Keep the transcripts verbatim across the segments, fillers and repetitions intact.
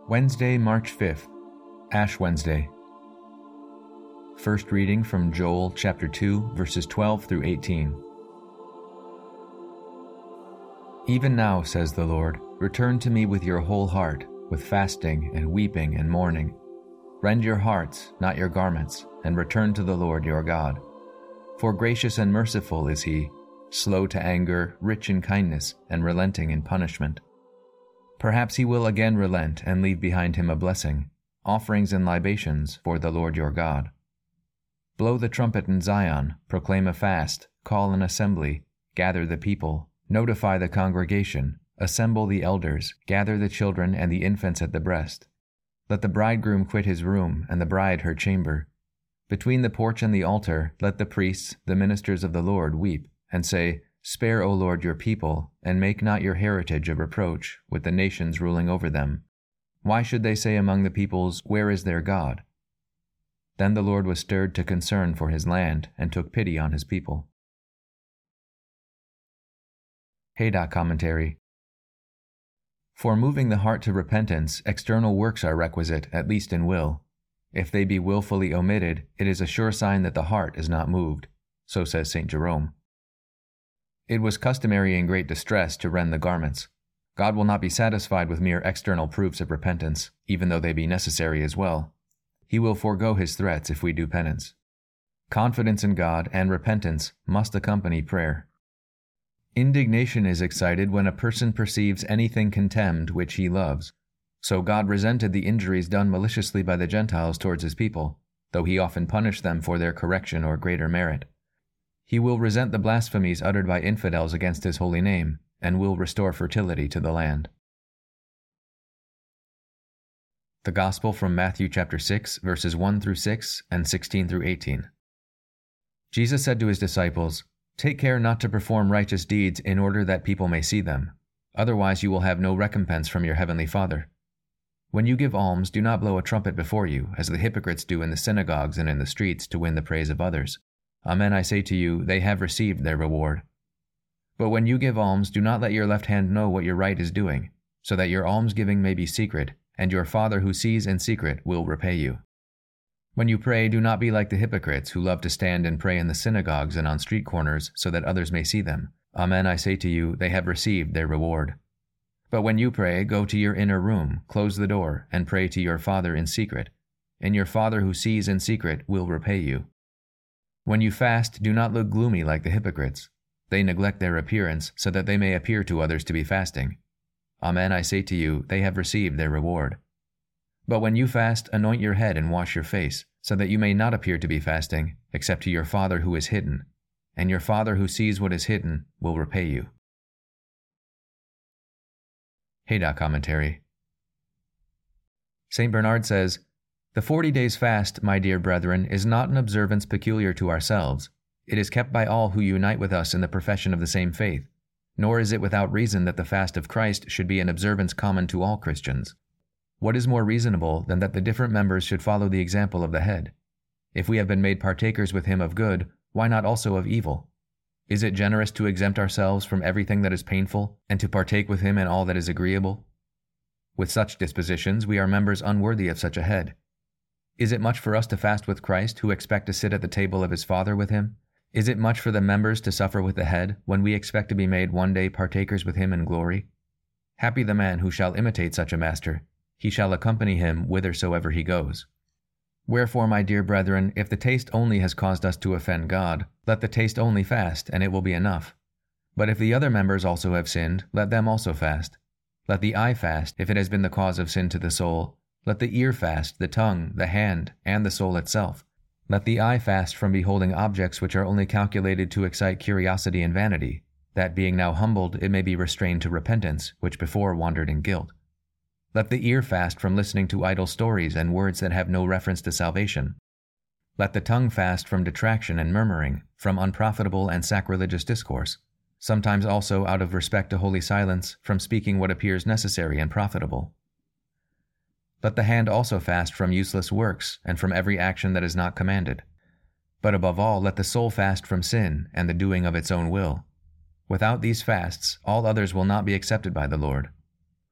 Wednesday, March fifth, Ash Wednesday. First reading from Joel chapter two, verses twelve through eighteen. Even now, says the Lord, return to me with your whole heart, with fasting and weeping and mourning. Rend your hearts, not your garments, and return to the Lord your God. For gracious and merciful is he, slow to anger, rich in kindness, and relenting in punishment. Perhaps he will again relent and leave behind him a blessing, offerings and libations for the Lord your God. Blow the trumpet in Zion, proclaim a fast, call an assembly, gather the people, notify the congregation, assemble the elders, gather the children and the infants at the breast. Let the bridegroom quit his room, and the bride her chamber. Between the porch and the altar, let the priests, the ministers of the Lord, weep, and say, Spare, O Lord, your people, and make not your heritage a reproach with the nations ruling over them. Why should they say among the peoples, Where is their God? Then the Lord was stirred to concern for his land, and took pity on his people. Haydock Commentary. For moving the heart to repentance, external works are requisite, at least in will. If they be willfully omitted, it is a sure sign that the heart is not moved. So says Saint Jerome. It was customary in great distress to rend the garments. God will not be satisfied with mere external proofs of repentance, even though they be necessary as well. He will forego his threats if we do penance. Confidence in God and repentance must accompany prayer. Indignation is excited when a person perceives anything contemned which he loves. So God resented the injuries done maliciously by the Gentiles towards his people, though he often punished them for their correction or greater merit. He will resent the blasphemies uttered by infidels against his holy name, and will restore fertility to the land. The Gospel from Matthew chapter six, verses one through six and sixteen through eighteen. Jesus said to his disciples, Take care not to perform righteous deeds in order that people may see them. Otherwise you will have no recompense from your heavenly Father. When you give alms, do not blow a trumpet before you, as the hypocrites do in the synagogues and in the streets to win the praise of others. Amen, I say to you, they have received their reward. But when you give alms, do not let your left hand know what your right is doing, so that your almsgiving may be secret, and your Father who sees in secret will repay you. When you pray, do not be like the hypocrites who love to stand and pray in the synagogues and on street corners so that others may see them. Amen, I say to you, they have received their reward. But when you pray, go to your inner room, close the door, and pray to your Father in secret. And your Father who sees in secret will repay you. When you fast, do not look gloomy like the hypocrites. They neglect their appearance so that they may appear to others to be fasting. Amen, I say to you, they have received their reward. But when you fast, anoint your head and wash your face, so that you may not appear to be fasting, except to your Father who is hidden. And your Father who sees what is hidden will repay you. Haydock Commentary. Saint Bernard says, The forty days fast, my dear brethren, is not an observance peculiar to ourselves. It is kept by all who unite with us in the profession of the same faith. Nor is it without reason that the fast of Christ should be an observance common to all Christians. What is more reasonable than that the different members should follow the example of the head? If we have been made partakers with him of good, why not also of evil? Is it generous to exempt ourselves from everything that is painful, and to partake with him in all that is agreeable? With such dispositions, we are members unworthy of such a head. Is it much for us to fast with Christ, who expect to sit at the table of his Father with him? Is it much for the members to suffer with the head, when we expect to be made one day partakers with him in glory? Happy the man who shall imitate such a master. He shall accompany him whithersoever he goes. Wherefore, my dear brethren, if the taste only has caused us to offend God, let the taste only fast, and it will be enough. But if the other members also have sinned, let them also fast. Let the eye fast, if it has been the cause of sin to the soul. Let the ear fast, the tongue, the hand, and the soul itself. Let the eye fast from beholding objects which are only calculated to excite curiosity and vanity, that being now humbled it may be restrained to repentance, which before wandered in guilt. Let the ear fast from listening to idle stories and words that have no reference to salvation. Let the tongue fast from detraction and murmuring, from unprofitable and sacrilegious discourse, sometimes also out of respect to holy silence, from speaking what appears necessary and profitable. Let the hand also fast from useless works, and from every action that is not commanded. But above all, let the soul fast from sin and the doing of its own will. Without these fasts, all others will not be accepted by the Lord.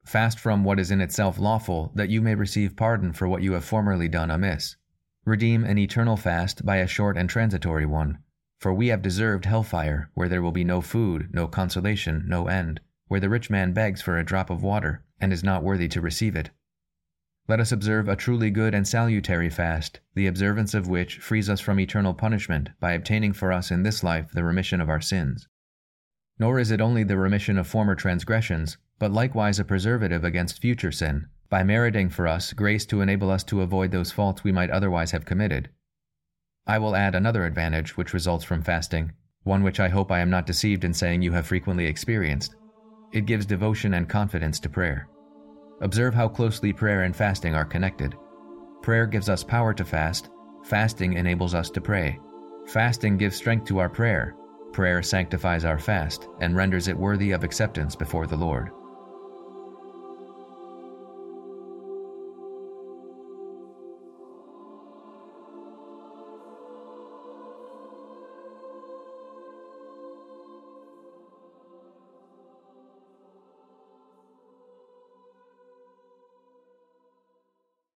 Fast from what is in itself lawful, that you may receive pardon for what you have formerly done amiss. Redeem an eternal fast by a short and transitory one. For we have deserved hellfire, where there will be no food, no consolation, no end, where the rich man begs for a drop of water, and is not worthy to receive it. Let us observe a truly good and salutary fast, the observance of which frees us from eternal punishment by obtaining for us in this life the remission of our sins. Nor is it only the remission of former transgressions, but likewise a preservative against future sin, by meriting for us grace to enable us to avoid those faults we might otherwise have committed. I will add another advantage which results from fasting, one which I hope I am not deceived in saying you have frequently experienced. It gives devotion and confidence to prayer. Observe how closely prayer and fasting are connected. Prayer gives us power to fast. Fasting enables us to pray. Fasting gives strength to our prayer. Prayer sanctifies our fast and renders it worthy of acceptance before the Lord.